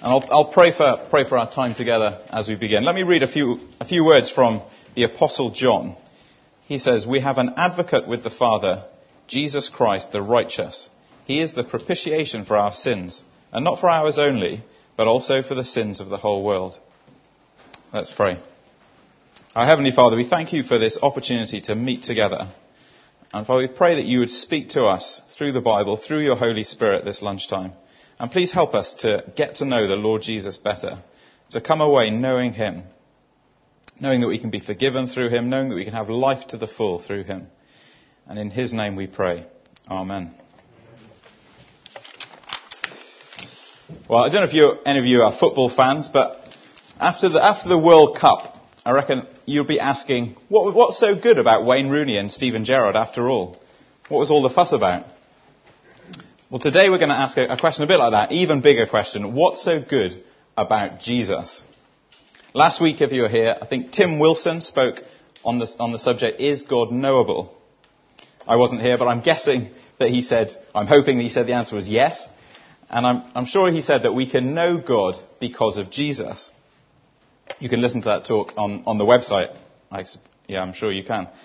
And I'll pray for our time together as we begin. Let me read a few words from the Apostle John. He says, "We have an advocate with the Father, Jesus Christ the righteous. He is the propitiation for our sins, and not for ours only, but also for the sins of the whole world." Let's pray. Our Heavenly Father, we thank you for this opportunity to meet together. And Father, we pray that you would speak to us through the Bible, through your Holy Spirit this lunchtime. And please help us to get to know the Lord Jesus better, to come away knowing him, knowing that we can be forgiven through him, knowing that we can have life to the full through him. And in his name we pray. Amen. Well, I don't know if any of you are football fans, but after the World Cup, I reckon you'll be asking, what's so good about Wayne Rooney and Steven Gerrard after all? What was all the fuss about? Well, today we're going to ask a question a bit like that, even bigger question. What's so good about Jesus? Last week, if you were here, I think Tim Wilson spoke on the subject, is God knowable? I wasn't here, but I'm guessing that I'm hoping that he said the answer was yes. And I'm sure he said that we can know God because of Jesus. You can listen to that talk on the website. I'm sure you can.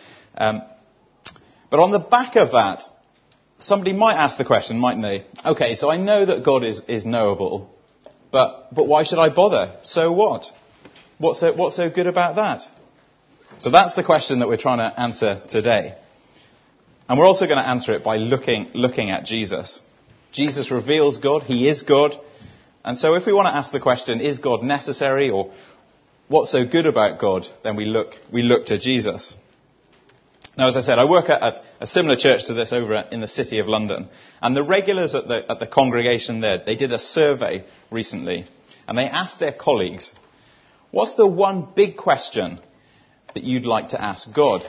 But on the back of that, somebody might ask the question, mightn't they? Okay, so I know that God is knowable, but why should I bother? So what? What's so good about that? So that's the question that we're trying to answer today. And we're also going to answer it by looking at Jesus. Jesus reveals God. He is God. And so if we want to ask the question, is God necessary, or what's so good about God, then we look to Jesus. Now, as I said, I work at a similar church to this over in the City of London. And the regulars at the congregation there, they did a survey recently. And they asked their colleagues, what's the one big question that you'd like to ask God?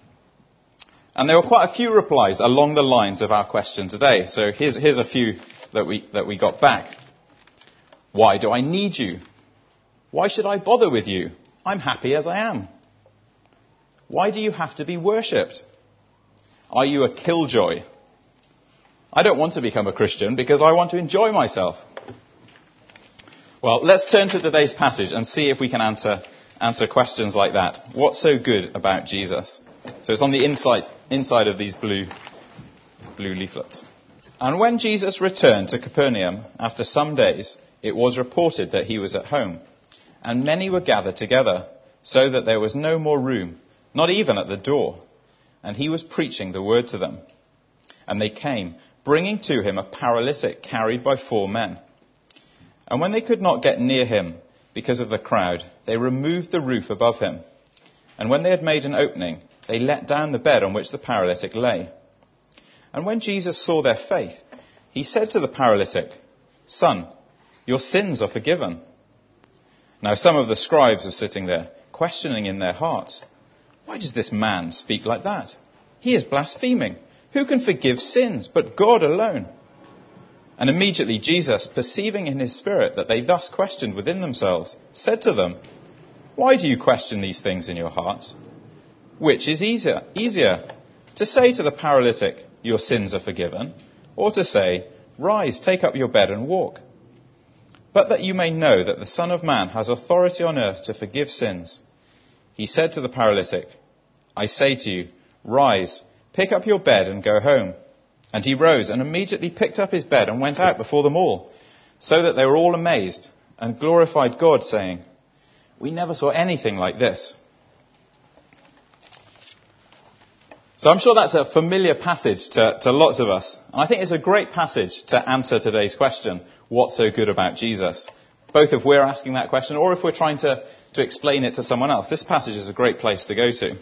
And there were quite a few replies along the lines of our question today. So here's a few that we got back. Why do I need you? Why should I bother with you? I'm happy as I am. Why do you have to be worshipped? Are you a killjoy? I don't want to become a Christian because I want to enjoy myself. Well, let's turn to today's passage and see if we can answer questions like that. What's so good about Jesus? So it's on the inside of these blue leaflets. And when Jesus returned to Capernaum after some days, it was reported that he was at home. And many were gathered together, so that there was no more room, not even at the door. And he was preaching the word to them. And they came, bringing to him a paralytic carried by 4 men. And when they could not get near him because of the crowd, they removed the roof above him. And when they had made an opening, they let down the bed on which the paralytic lay. And when Jesus saw their faith, he said to the paralytic, "Son, your sins are forgiven." Now some of the scribes were sitting there, questioning in their hearts, "Why does this man speak like that? He is blaspheming. Who can forgive sins but God alone?" And immediately Jesus, perceiving in his spirit that they thus questioned within themselves, said to them, "Why do you question these things in your hearts? Which is easier, to say to the paralytic, 'Your sins are forgiven,' or to say, 'Rise, take up your bed and walk'? But that you may know that the Son of Man has authority on earth to forgive sins." He said to the paralytic, "I say to you, rise, pick up your bed and go home." And he rose and immediately picked up his bed and went out before them all, so that they were all amazed and glorified God, saying, "We never saw anything like this." So I'm sure that's a familiar passage to lots of us. And I think it's a great passage to answer today's question, what's so good about Jesus? Both if we're asking that question or if we're trying to explain it to someone else. This passage is a great place to go to.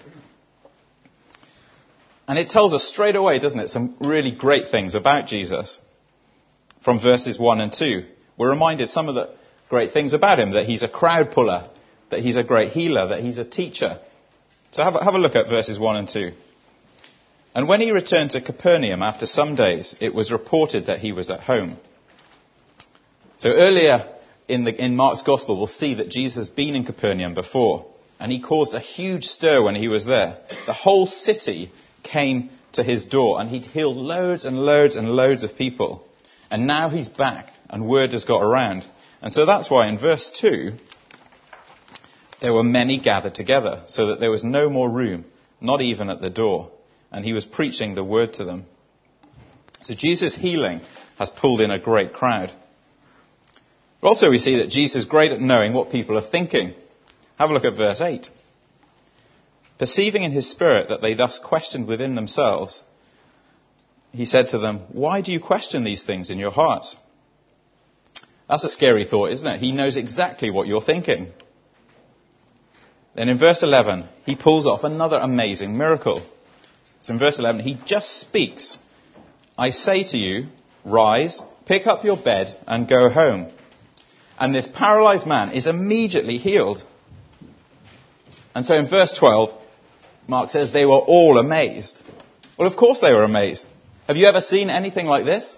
And it tells us straight away, doesn't it, some really great things about Jesus. From verses 1 and 2, we're reminded some of the great things about him, that he's a crowd puller, that he's a great healer, that he's a teacher. So have a look at verses 1 and 2. And when he returned to Capernaum after some days, it was reported that he was at home. So earlier in Mark's Gospel, we'll see that Jesus has been in Capernaum before. And he caused a huge stir when he was there. The whole city came to his door, and he'd healed loads and loads and loads of people. And now he's back, and word has got around. And so that's why in verse 2, there were many gathered together, so that there was no more room, not even at the door. And he was preaching the word to them. So Jesus' healing has pulled in a great crowd. But also we see that Jesus is great at knowing what people are thinking. Have a look at verse 8. Perceiving in his spirit that they thus questioned within themselves, he said to them, "Why do you question these things in your hearts?" That's a scary thought, isn't it? He knows exactly what you're thinking. Then in verse 11, he pulls off another amazing miracle. So in verse 11, he just speaks. "I say to you, rise, pick up your bed and go home." And this paralyzed man is immediately healed. And so in verse 12, Mark says they were all amazed. Well, of course they were amazed. Have you ever seen anything like this?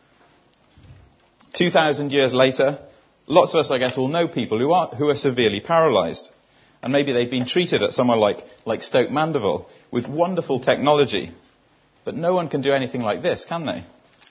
2,000 years later, lots of us, I guess, will know people who are severely paralyzed. And maybe they've been treated at somewhere like Stoke Mandeville with wonderful technology. But no one can do anything like this, can they?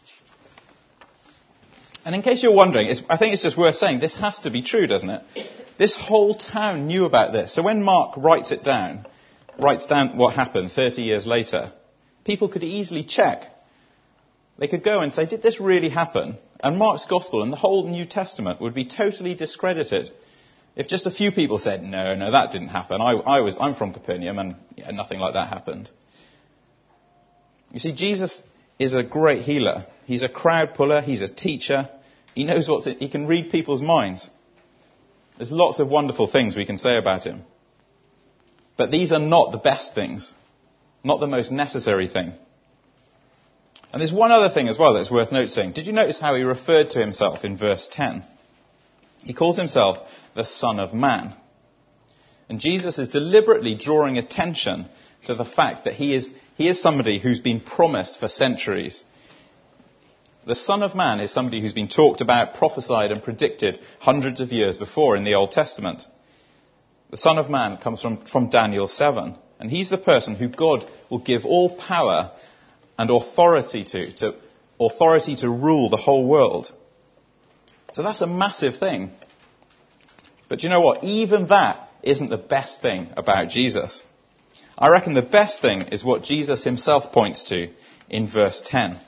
And in case you're wondering, I think it's just worth saying, this has to be true, doesn't it? This whole town knew about this. So when Mark writes down what happened 30 years later, people could easily check. They could go and say, did this really happen? And Mark's Gospel and the whole New Testament would be totally discredited if just a few people said, no, that didn't happen. I'm from Capernaum and nothing like that happened. You see, Jesus is a great healer. He's a crowd puller. He's a teacher. He knows he can read people's minds. There's lots of wonderful things we can say about him. But these are not the best things, not the most necessary thing. And there's one other thing as well that's worth noticing. Did you notice how he referred to himself in verse 10? He calls himself the Son of Man. And Jesus is deliberately drawing attention to the fact that he is somebody who's been promised for centuries. The Son of Man is somebody who's been talked about, prophesied and predicted hundreds of years before in the Old Testament. The Son of Man comes from Daniel 7. And he's the person who God will give all power and authority to rule the whole world. So that's a massive thing. But you know what? Even that isn't the best thing about Jesus. I reckon the best thing is what Jesus himself points to in verse 10.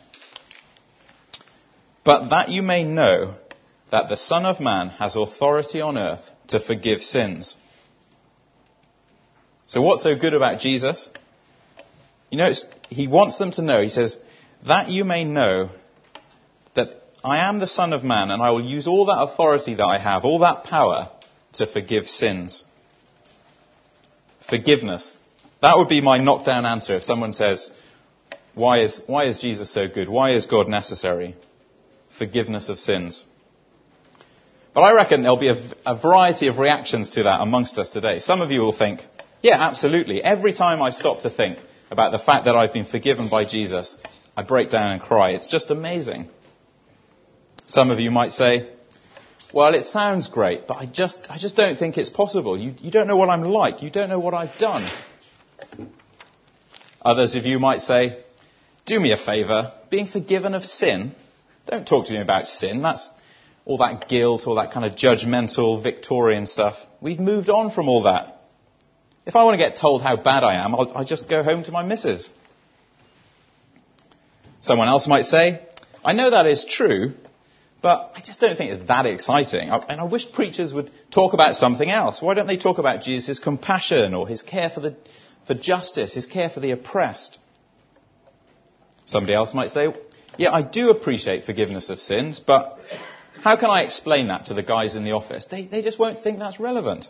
But that you may know that the Son of Man has authority on earth to forgive sins. So what's so good about Jesus? You know, he wants them to know, he says, that you may know that I am the Son of Man and I will use all that authority that I have, all that power to forgive sins. Forgiveness. That would be my knockdown answer if someone says, why is Jesus so good? Why is God necessary? Forgiveness of sins. But I reckon there'll be a variety of reactions to that amongst us today. Some of you will think, yeah, absolutely. Every time I stop to think about the fact that I've been forgiven by Jesus, I break down and cry. It's just amazing. Some of you might say, well, it sounds great, but I just don't think it's possible. You don't know what I'm like. You don't know what I've done. Others of you might say, do me a favour, being forgiven of sin, don't talk to me about sin. That's all that guilt, all that kind of judgmental, Victorian stuff. We've moved on from all that. If I want to get told how bad I am, I'll just go home to my missus. Someone else might say, I know that is true, but I just don't think it's that exciting. And I wish preachers would talk about something else. Why don't they talk about Jesus' compassion or his care for justice, his care for the oppressed? Somebody else might say, yeah, I do appreciate forgiveness of sins, but how can I explain that to the guys in the office? They just won't think that's relevant.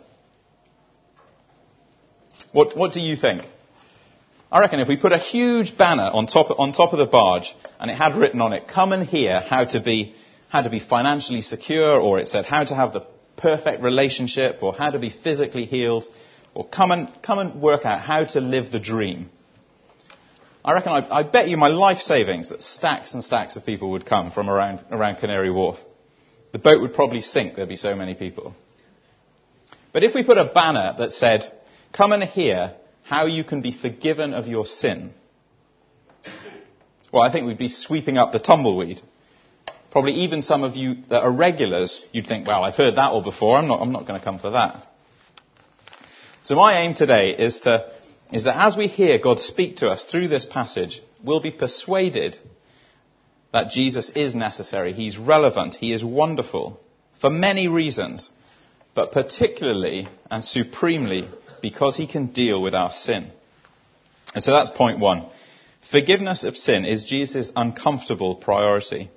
What do you think? I reckon if we put a huge banner on top of the barge and it had written on it, come and hear how to be financially secure, or it said how to have the perfect relationship, or how to be physically healed, or come and work out how to live the dream. I reckon I bet you my life savings that stacks and stacks of people would come from around Canary Wharf. The boat would probably sink, there'd be so many people. But if we put a banner that said, come and hear how you can be forgiven of your sin, well, I think we'd be sweeping up the tumbleweed. Probably even some of you that are regulars, you'd think, well, I've heard that all before. I'm not going to come for that. So my aim today is that as we hear God speak to us through this passage, we'll be persuaded that Jesus is necessary. He's relevant. He is wonderful for many reasons, but particularly and supremely because he can deal with our sin. And so that's point one. Forgiveness of sin is Jesus' uncomfortable priority.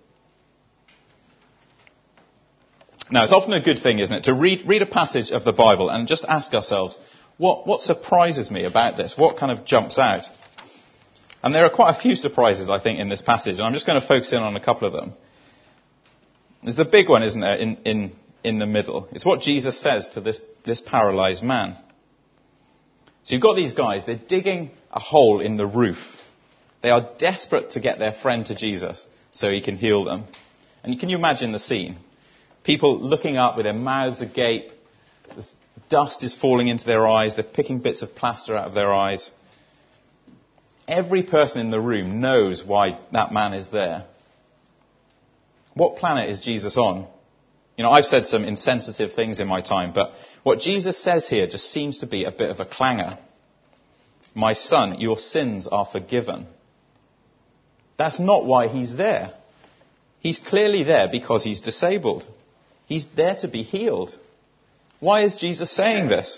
Now, it's often a good thing, isn't it, to read a passage of the Bible and just ask ourselves, what surprises me about this? What kind of jumps out? And there are quite a few surprises, I think, in this passage, and I'm just going to focus in on a couple of them. There's the big one, isn't there, in the middle. It's what Jesus says to this paralyzed man. So you've got these guys, they're digging a hole in the roof. They are desperate to get their friend to Jesus so he can heal them. And can you imagine the scene? People looking up with their mouths agape. This dust is falling into their eyes. They're picking bits of plaster out of their eyes. Every person in the room knows why that man is there. What planet is Jesus on? You know, I've said some insensitive things in my time, but what Jesus says here just seems to be a bit of a clanger. My son, your sins are forgiven. That's not why he's there. He's clearly there because he's disabled. He's there to be healed. Why is Jesus saying this?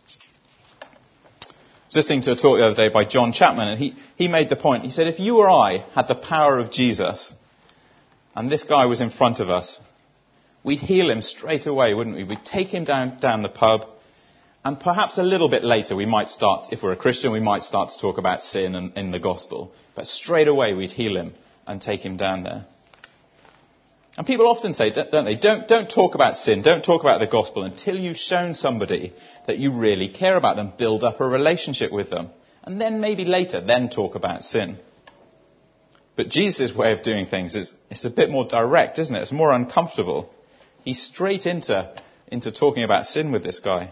I was listening to a talk the other day by John Chapman, and he made the point. He said, if you or I had the power of Jesus, and this guy was in front of us, we'd heal him straight away, wouldn't we? We'd take him down the pub, and perhaps a little bit later we might start, if we're a Christian, we might start to talk about sin in the gospel. But straight away we'd heal him and take him down there. And people often say, don't they, don't talk about sin, don't talk about the gospel until you've shown somebody that you really care about them, build up a relationship with them. And then maybe later, then talk about sin. But Jesus' way of doing things is a bit more direct, isn't it? It's more uncomfortable. He's straight into talking about sin with this guy.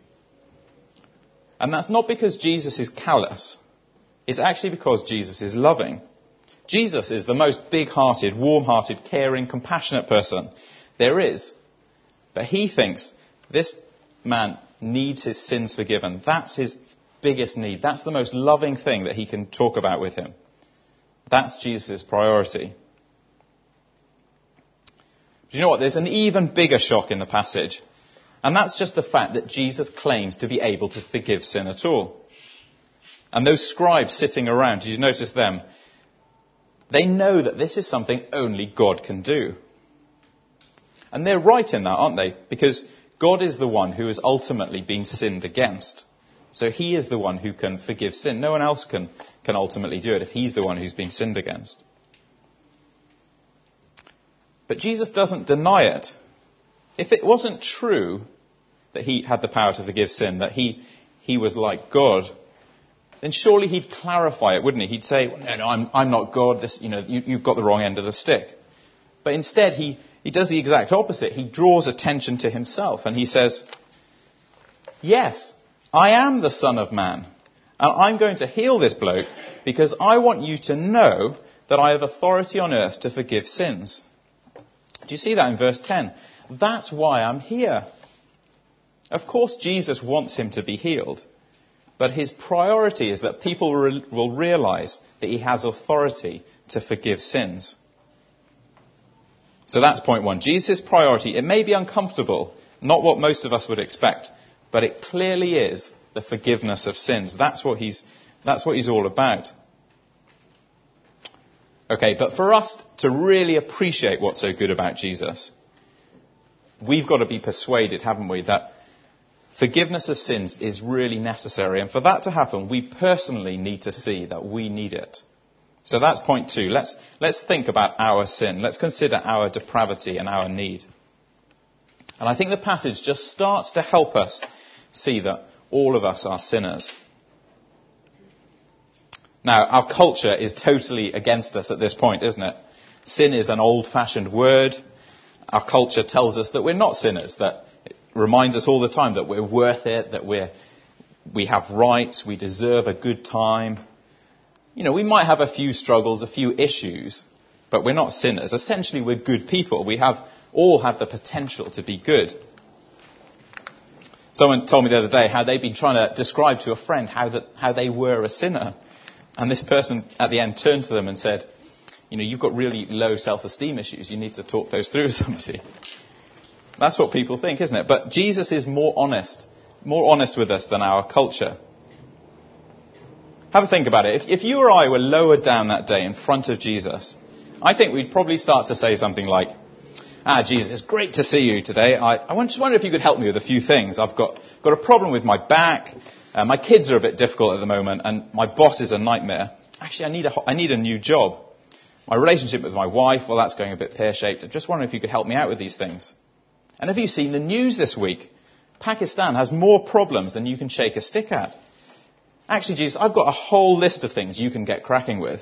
And that's not because Jesus is callous. It's actually because Jesus is loving. Jesus is the most big-hearted, warm-hearted, caring, compassionate person there is. But he thinks this man needs his sins forgiven. That's his biggest need. That's the most loving thing that he can talk about with him. That's Jesus' priority. Do you know what? There's an even bigger shock in the passage. And that's just the fact that Jesus claims to be able to forgive sin at all. And those scribes sitting around, did you notice them? They know that this is something only God can do. And they're right in that, aren't they? Because God is the one who has ultimately been sinned against. So he is the one who can forgive sin. No one else can ultimately do it if he's the one who's been sinned against. But Jesus doesn't deny it. If it wasn't true that he had the power to forgive sin, that he was like God, then surely he'd clarify it, wouldn't he? He'd say, no, I'm not God. This, you've got the wrong end of the stick. But instead, he does the exact opposite. He draws attention to himself and he says, yes, I am the Son of Man. And I'm going to heal this bloke because I want you to know that I have authority on earth to forgive sins. Do you see that in verse 10? That's why I'm here. Of course, Jesus wants him to be healed. But his priority is that people will realize that he has authority to forgive sins. So that's point one. Jesus' priority, it may be uncomfortable, not what most of us would expect, but it clearly is the forgiveness of sins. That's what he's all about. Okay, but for us to really appreciate what's so good about Jesus, we've got to be persuaded, haven't we, that forgiveness of sins is really necessary. And for that to happen, we personally need to see that we need it. So that's point two. Let's think about our sin. Let's consider our depravity and our need. And I think the passage just starts to help us see that all of us are sinners. Now, our culture is totally against us at this point, isn't it? Sin is an old-fashioned word. Our culture tells us that we're not sinners, that it reminds us all the time that we're worth it, that we have rights, we deserve a good time. You know, we might have a few struggles, a few issues, but we're not sinners. Essentially, we're good people. We all have the potential to be good. Someone told me the other day how they'd been trying to describe to a friend how they were a sinner. And this person at the end turned to them and said, you've got really low self-esteem issues. You need to talk those through with somebody. That's what people think, isn't it? But Jesus is more honest with us than our culture. Have a think about it. If you or I were lowered down that day in front of Jesus, I think we'd probably start to say something like, Jesus, it's great to see you today. I just wonder if you could help me with a few things. I've got a problem with my back. My kids are a bit difficult at the moment, and my boss is a nightmare. Actually, I need a new job. My relationship with my wife, well, that's going a bit pear-shaped. I just wonder if you could help me out with these things. And have you seen the news this week? Pakistan has more problems than you can shake a stick at. Actually, Jesus, I've got a whole list of things you can get cracking with.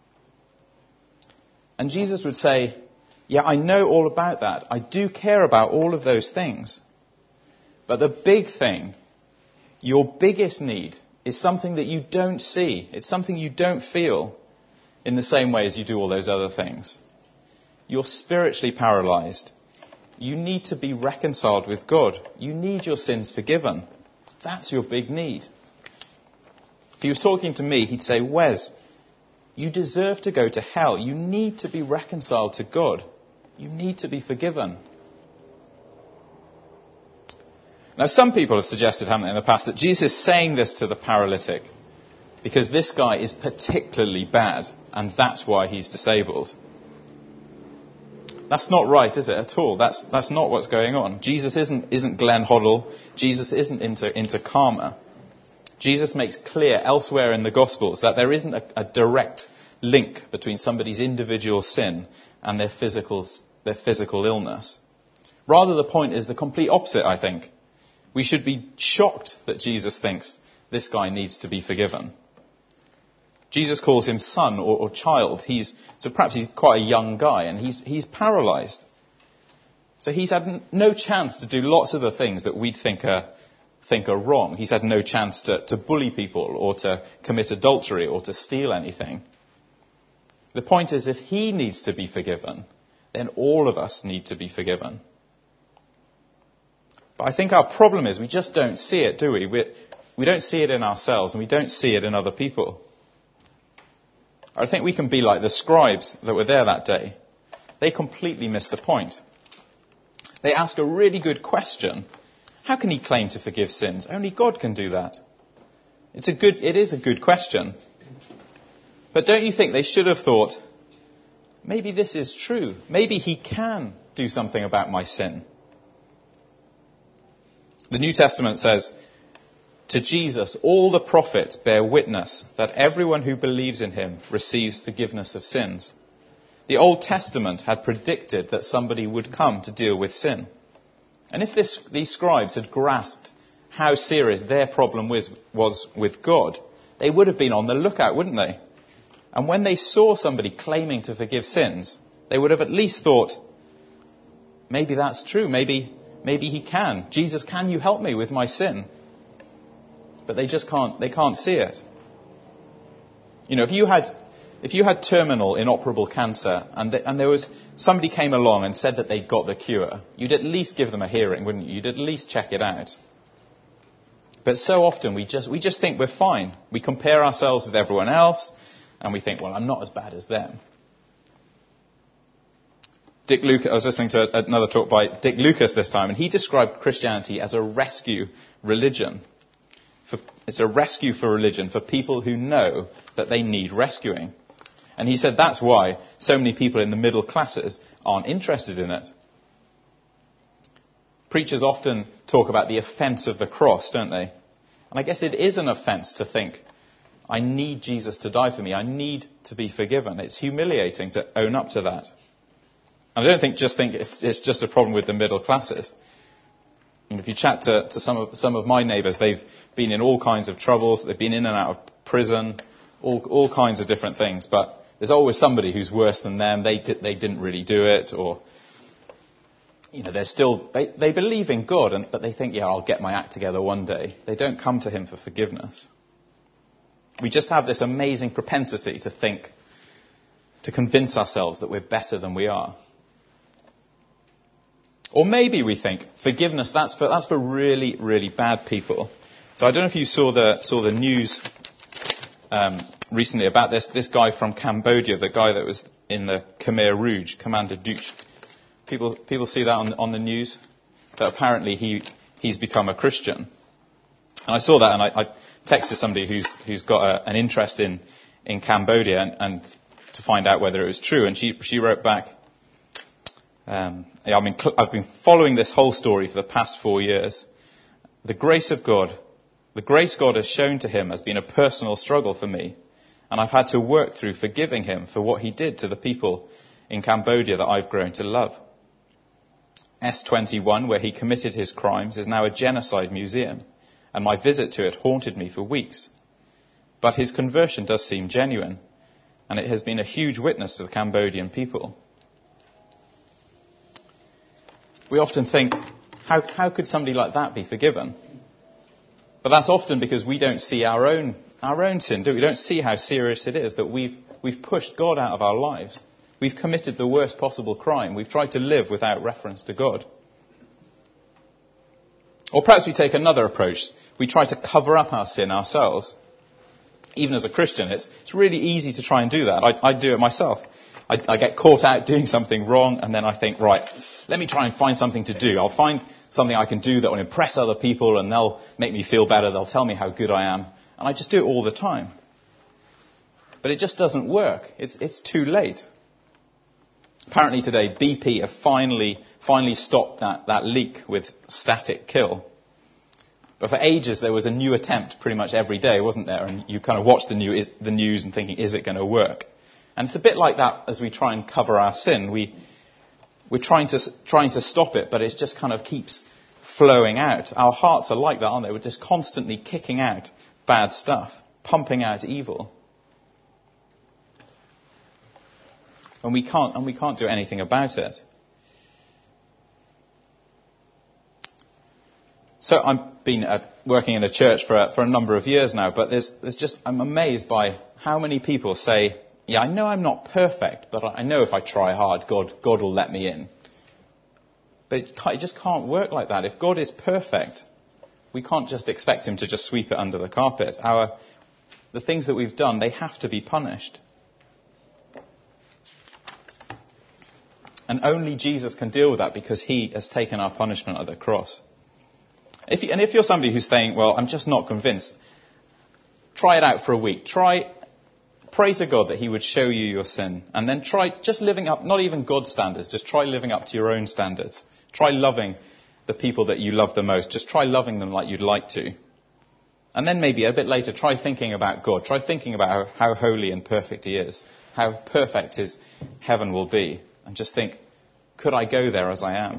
And Jesus would say, yeah, I know all about that. I do care about all of those things. But the big thing, your biggest need, is something that you don't see. It's something you don't feel in the same way as you do all those other things. You're spiritually paralyzed. You need to be reconciled with God. You need your sins forgiven. That's your big need. If he was talking to me, he'd say, Wes, you deserve to go to hell. You need to be reconciled to God. You need to be forgiven. Now, some people have suggested, haven't they, in the past, that Jesus is saying this to the paralytic because this guy is particularly bad, and that's why he's disabled. That's not right, is it, at all? That's not what's going on. Jesus isn't Glenn Hoddle. Jesus isn't into karma. Jesus makes clear elsewhere in the Gospels that there isn't a direct link between somebody's individual sin and their physical illness. Rather, the point is the complete opposite, I think. We should be shocked that Jesus thinks this guy needs to be forgiven. Jesus calls him son or child. So perhaps he's quite a young guy, and he's paralyzed. So he's had no chance to do lots of the things that we think are wrong. He's had no chance to bully people or to commit adultery or to steal anything. The point is, if he needs to be forgiven, then all of us need to be forgiven. But I think our problem is we just don't see it, do we? We don't see it in ourselves, and we don't see it in other people. I think we can be like the scribes that were there that day. They completely missed the point. They ask a really good question. How can he claim to forgive sins? Only God can do that. It is a good question. But don't you think they should have thought, maybe this is true. Maybe he can do something about my sin. The New Testament says, to Jesus, all the prophets bear witness that everyone who believes in him receives forgiveness of sins. The Old Testament had predicted that somebody would come to deal with sin. And if these scribes had grasped how serious their problem was with God, they would have been on the lookout, wouldn't they? And when they saw somebody claiming to forgive sins, they would have at least thought, maybe that's true, maybe he can. Jesus, can you help me with my sin? But they can't see it. If you had terminal inoperable cancer and there was somebody came along and said that they'd got the cure, you'd at least give them a hearing, wouldn't you? You'd at least check it out. But so often we just think we're fine. We compare ourselves with everyone else and we think, well, I'm not as bad as them. I was listening to another talk by Dick Lucas this time, and he described Christianity as a rescue religion. It's a rescue for religion for people who know that they need rescuing. And he said that's why so many people in the middle classes aren't interested in it. Preachers often talk about the offence of the cross, don't they? And I guess it is an offence to think, I need Jesus to die for me. I need to be forgiven. It's humiliating to own up to that. And I don't think it's just a problem with the middle classes. And if you chat to some of my neighbours, they've been in all kinds of troubles. They've been in and out of prison, all kinds of different things. But there's always somebody who's worse than them. They didn't really do it, or they believe in God, but they think, I'll get my act together one day. They don't come to him for forgiveness. We just have this amazing propensity to think, to convince ourselves that we're better than we are. Or maybe we think forgiveness, that's for really, really bad people. So I don't know if you saw the news recently about this guy from Cambodia, the guy that was in the Khmer Rouge, Commander Duch. People see that on the news, that apparently he's become a Christian. And I saw that, and I texted somebody who's got an interest in Cambodia and to find out whether it was true. And she wrote back, I've been following this whole story for the past 4 years. The grace God has shown to him has been a personal struggle for me, and I've had to work through forgiving him for what he did to the people in Cambodia that I've grown to love. S21, where he committed his crimes, is now a genocide museum, and my visit to it haunted me for weeks. But his conversion does seem genuine, and it has been a huge witness to the Cambodian people. We often think, how could somebody like that be forgiven? But that's often because we don't see our own sin, do we? We don't see how serious it is that we've pushed God out of our lives. We've committed the worst possible crime. We've tried to live without reference to God. Or perhaps we take another approach. We try to cover up our sin ourselves. Even as a Christian, it's really easy to try and do that. I do it myself. I get caught out doing something wrong, and then I think, right, let me try and find something to do. I'll find something I can do that will impress other people, and they'll make me feel better. They'll tell me how good I am. And I just do it all the time. But it just doesn't work. It's too late. Apparently today, BP have finally stopped that leak with static kill. But for ages, there was a new attempt pretty much every day, wasn't there? And you kind of watch the news and thinking, is it going to work? And it's a bit like that as we try and cover our sin. We're trying to stop it, but it just kind of keeps flowing out. Our hearts are like that, aren't they? We're just constantly kicking out bad stuff, pumping out evil. And we can't do anything about it. So I've been working in a church for a number of years now, but I'm amazed by how many people say, yeah, I know I'm not perfect, but I know if I try hard, God will let me in. But it just can't work like that. If God is perfect, we can't just expect him to just sweep it under the carpet. The things that we've done, they have to be punished. And only Jesus can deal with that because he has taken our punishment at the cross. If you're somebody who's saying, well, I'm just not convinced, try it out for a week. Pray to God that he would show you your sin. And then try just living up, not even God's standards, just try living up to your own standards. Try loving the people that you love the most. Just try loving them like you'd like to. And then maybe a bit later, try thinking about God. Try thinking about how holy and perfect he is. How perfect his heaven will be. And just think, could I go there as I am?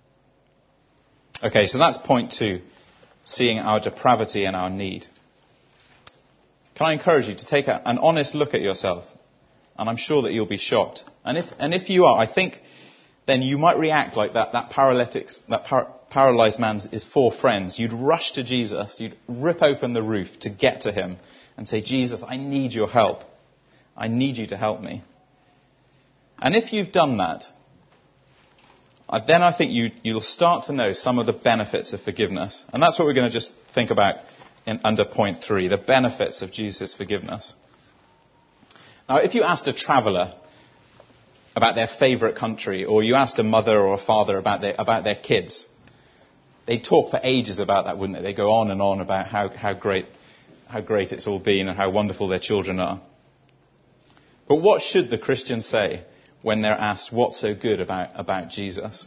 Okay, so that's point 2. Seeing our depravity and our need. Can I encourage you to take an honest look at yourself? And I'm sure that you'll be shocked. And if you are, I think then you might react like that paralyzed man's his 4 friends. You'd rush to Jesus. You'd rip open the roof to get to him and say, Jesus, I need your help. I need you to help me. And if you've done that, then I think you'll start to know some of the benefits of forgiveness. And that's what we're going to just think about under point 3, the benefits of Jesus' forgiveness. Now, if you asked a traveller about their favourite country, or you asked a mother or a father about their kids, they'd talk for ages about that, wouldn't they? They'd go on and on about how great it's all been and how wonderful their children are. But what should the Christian say when they're asked what's so good about Jesus?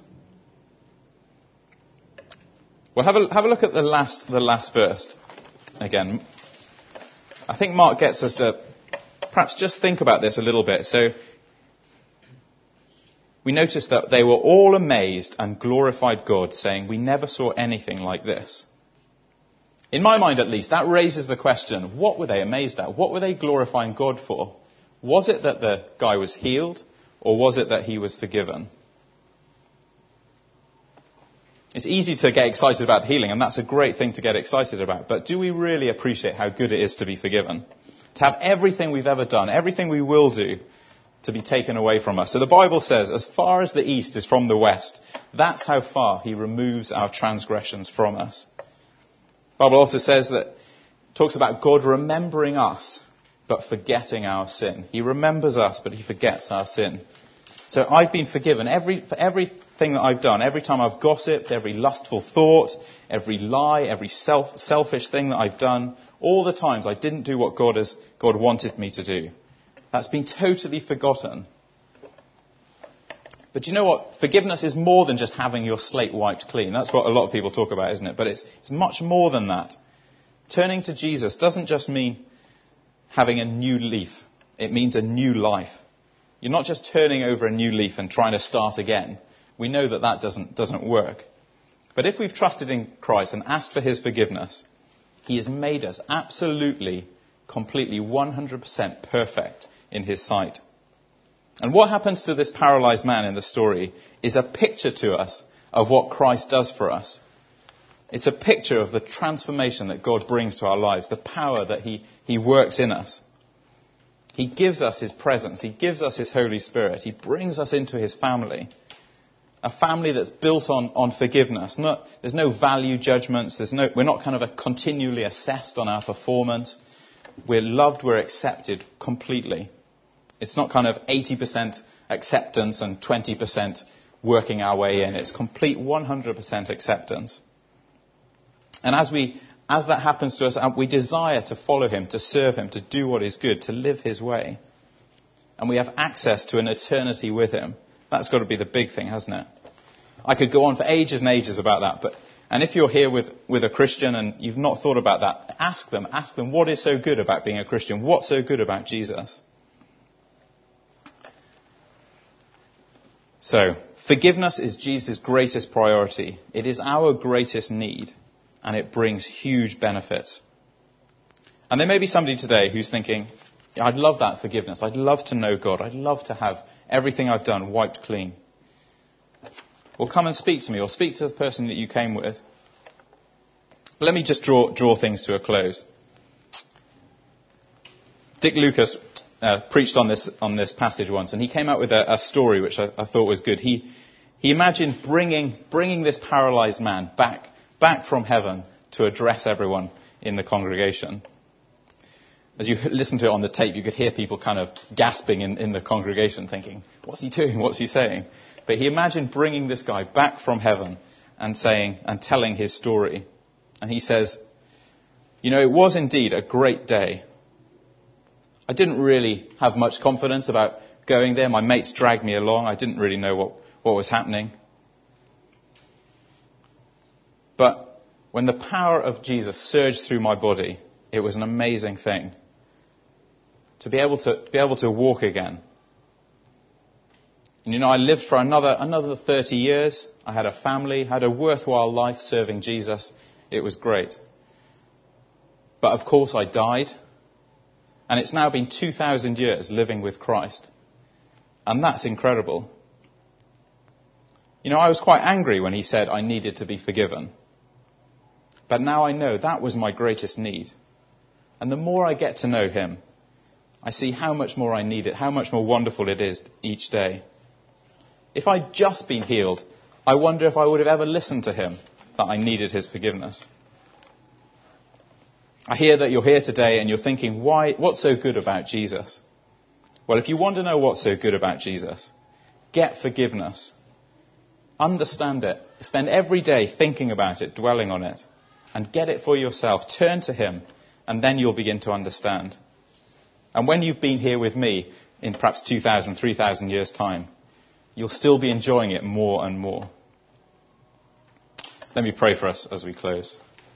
Well, have a look at the last verse again. I think Mark gets us to perhaps just think about this a little bit. So we notice that they were all amazed and glorified God, saying, we never saw anything like this. In my mind, at least, that raises the question, what were they amazed at? What were they glorifying God for? Was it that the guy was healed, or was it that he was forgiven? It's easy to get excited about healing, and that's a great thing to get excited about. But do we really appreciate how good it is to be forgiven? To have everything we've ever done, everything we will do, to be taken away from us. So the Bible says, as far as the east is from the west, that's how far he removes our transgressions from us. The Bible also says that, talks about God remembering us, but forgetting our sin. He remembers us, but he forgets our sin. So I've been forgiven for everything that I've done. Every time I've gossiped, every lustful thought, every lie, every selfish thing that I've done, all the times I didn't do what God wanted me to do. That's been totally forgotten. But you know what? Forgiveness is more than just having your slate wiped clean. That's what a lot of people talk about, isn't it? But it's much more than that. Turning to Jesus doesn't just mean having a new leaf. It means a new life. You're not just turning over a new leaf and trying to start again. We know that doesn't work. But if we've trusted in Christ and asked for his forgiveness, he has made us absolutely, completely, 100% perfect in his sight. And what happens to this paralyzed man in the story is a picture to us of what Christ does for us. It's a picture of the transformation that God brings to our lives, the power that he works in us. He gives us his presence. He gives us his Holy Spirit. He brings us into his family. A family that's built on forgiveness. There's no value judgments. We're not kind of continually assessed on our performance. We're loved, we're accepted completely. It's not kind of 80% acceptance and 20% working our way in. It's complete 100% acceptance. And as that happens to us, we desire to follow him, to serve him, to do what is good, to live his way. And we have access to an eternity with him. That's got to be the big thing, hasn't it? I could go on for ages and ages about that. And if you're here with a Christian and you've not thought about that, ask them what is so good about being a Christian? What's so good about Jesus? So, forgiveness is Jesus' greatest priority. It is our greatest need. And it brings huge benefits. And there may be somebody today who's thinking, yeah, I'd love that forgiveness. I'd love to know God. I'd love to have everything I've done wiped clean. Well, come and speak to me, or speak to the person that you came with. But let me just draw things to a close. Dick Lucas preached on this passage once, and he came out with a story which I thought was good. He imagined bringing this paralyzed man back from heaven to address everyone in the congregation. As you listen to it on the tape, you could hear people kind of gasping in the congregation thinking, what's he doing? What's he saying? But he imagined bringing this guy back from heaven and telling his story. And he says, it was indeed a great day. I didn't really have much confidence about going there. My mates dragged me along. I didn't really know what was happening. But when the power of Jesus surged through my body, it was an amazing thing. To be able to walk again. And I lived for another 30 years. I had a family, had a worthwhile life serving Jesus. It was great. But of course I died. And it's now been 2,000 years living with Christ. And that's incredible. I was quite angry when he said I needed to be forgiven. But now I know that was my greatest need. And the more I get to know him, I see how much more I need it, how much more wonderful it is each day. If I'd just been healed, I wonder if I would have ever listened to him, that I needed his forgiveness. I hear that you're here today and you're thinking, what's so good about Jesus? Well, if you want to know what's so good about Jesus, get forgiveness. Understand it. Spend every day thinking about it, dwelling on it. And get it for yourself. Turn to him, and then you'll begin to understand. And when you've been here with me in perhaps 2,000, 3,000 years' time, you'll still be enjoying it more and more. Let me pray for us as we close.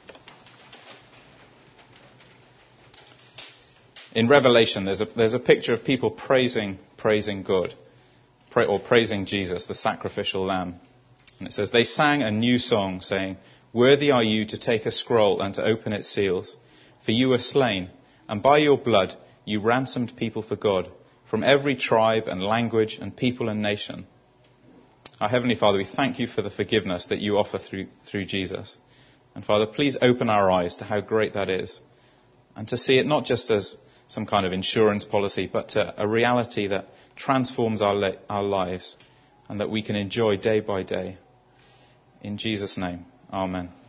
In Revelation, there's a picture of people praising God, or praising Jesus, the sacrificial lamb. And it says, they sang a new song, saying, worthy are you to take a scroll and to open its seals. For you were slain, and by your blood you ransomed people for God, from every tribe and language and people and nation. Our Heavenly Father, we thank you for the forgiveness that you offer through Jesus. And Father, please open our eyes to how great that is, and to see it not just as some kind of insurance policy, but to a reality that transforms our lives and that we can enjoy day by day. In Jesus' name, amen.